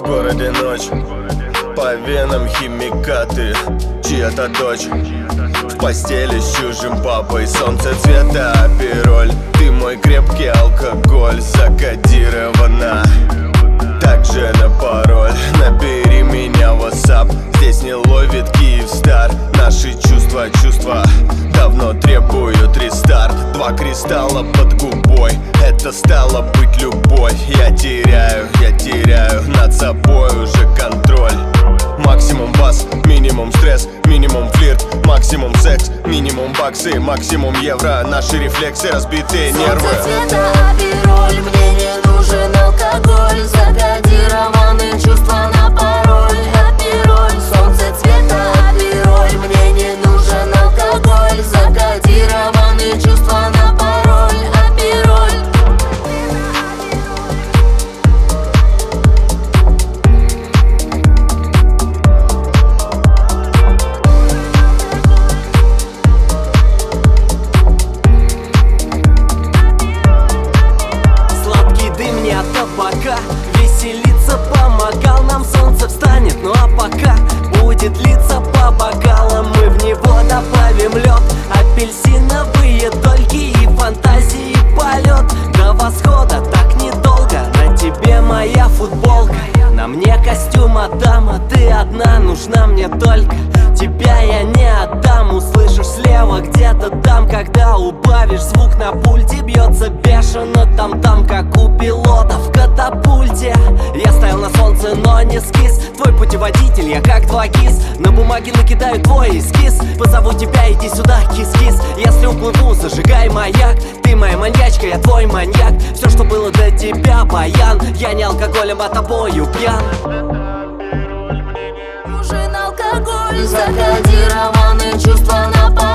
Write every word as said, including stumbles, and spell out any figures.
городе ночь, по венам химикаты, чья-то дочь в постели с чужим папой. Солнце цвета апероль, ты мой крепкий алкоголь. Закодирована также на пароль. Набери меня в WhatsApp, здесь не ловит Киевстар. Наши чувства, чувства давно требуют рестарт. Два кристалла под губой, это стало быть любовь. Я теряю, я теряю над собой уже контроль. Максимум бас, минимум стресс, минимум флирт, максимум секс, минимум баксы, максимум евро. Наши рефлексы, разбитые нервы. Солнце цвета апероль, мне не нужен алкоголь. Закодированы чувства на пароль, апероль. Солнце цвета апероль, мне не нужен алкоголь. Закодированы чувства на пароль, апероль. Веселиться помогал нам, солнце встанет, ну а пока будет литься по бокалам. Мы в него добавим лед, апельсиновые дольки и фантазии полет. До восхода так недолго, на тебе моя футболка, на мне костюм Адама. Ты одна нужна мне только, тебя я не отдам. Услышишь слева где-то там, когда убавишь звук на пульте. Бьется бешено там-там, как у пилота в катапульте. Я стоял на солнце, но не скис. Твой путеводитель, я как два кис. На бумаге накидаю твой эскиз. Позову тебя, иди сюда, кис-кис. Если уплыву, зажигай маяк. Ты моя маньячка, я твой маньяк. Все, что было до тебя, баян. Я не алкоголем, а тобою пьян. Нужен алкоголь. Закодированы чувства на пароль.